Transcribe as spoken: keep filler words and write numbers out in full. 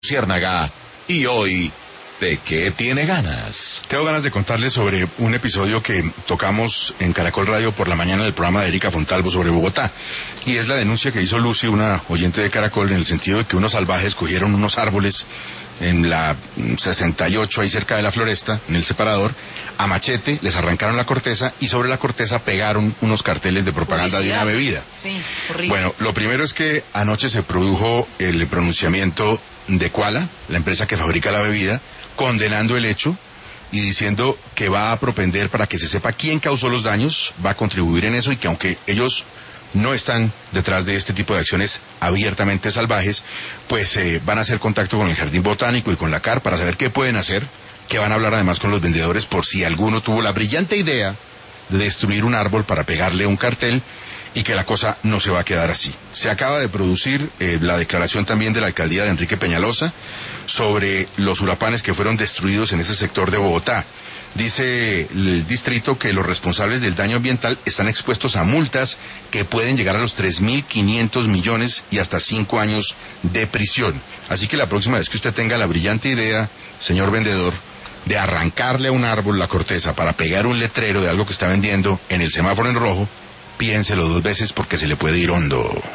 Luciérnaga. Y hoy, ¿de qué tiene ganas? Tengo ganas de contarles sobre un episodio que tocamos en Caracol Radio por la mañana del programa de Erika Fontalvo sobre Bogotá. Y es la denuncia que hizo Lucy, una oyente de Caracol, en el sentido de que unos salvajes cogieron unos árboles en la sesenta y ocho, ahí cerca de la Floresta, en el separador, a machete, les arrancaron la corteza y sobre la corteza pegaron unos carteles de propaganda Publicidad. de una bebida. Sí, horrible. Bueno, lo primero es que anoche se produjo el pronunciamiento de Cuala, la empresa que fabrica la bebida, condenando el hecho y diciendo que va a propender para que se sepa quién causó los daños, va a contribuir en eso y que aunque ellos no están detrás de este tipo de acciones abiertamente salvajes, pues eh, van a hacer contacto con el Jardín Botánico y con la C A R para saber qué pueden hacer, que van a hablar además con los vendedores por si alguno tuvo la brillante idea de destruir un árbol para pegarle un cartel y que la cosa no se va a quedar así. Se acaba de producir eh, la declaración también de la alcaldía de Enrique Peñalosa sobre los huracanes que fueron destruidos en ese sector de Bogotá. Dice el distrito que los responsables del daño ambiental están expuestos a multas que pueden llegar a los tres mil quinientos millones y hasta cinco años de prisión. Así que la próxima vez que usted tenga la brillante idea, señor vendedor, de arrancarle a un árbol la corteza para pegar un letrero de algo que está vendiendo en el semáforo en rojo, piénselo dos veces porque se le puede ir hondo.